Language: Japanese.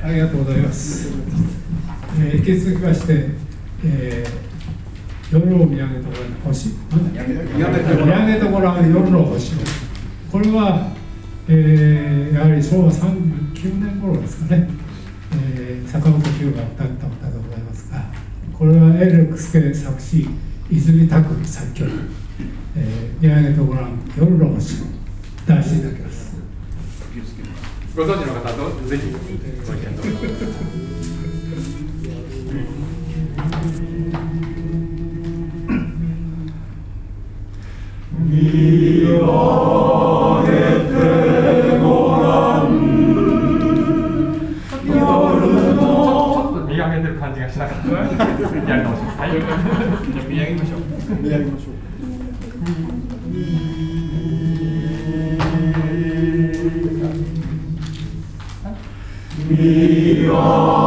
ありがとうございます。引き続きまして、夜を見上げてごらん星、見上げてごらん夜の星。これは、やはり昭和39年頃ですかね、坂本九が歌った歌でございますが、これはエレクスケ作詞、泉拓作曲、見上げてごらん夜の星を歌わせていただきます。 ご存知の方とぜひご意見どうぞ。 見上げてごらん夜のちょっと見上げてる感じがしなかった。やり直します。はい。見上げましょう。 見上げましょう。見上げ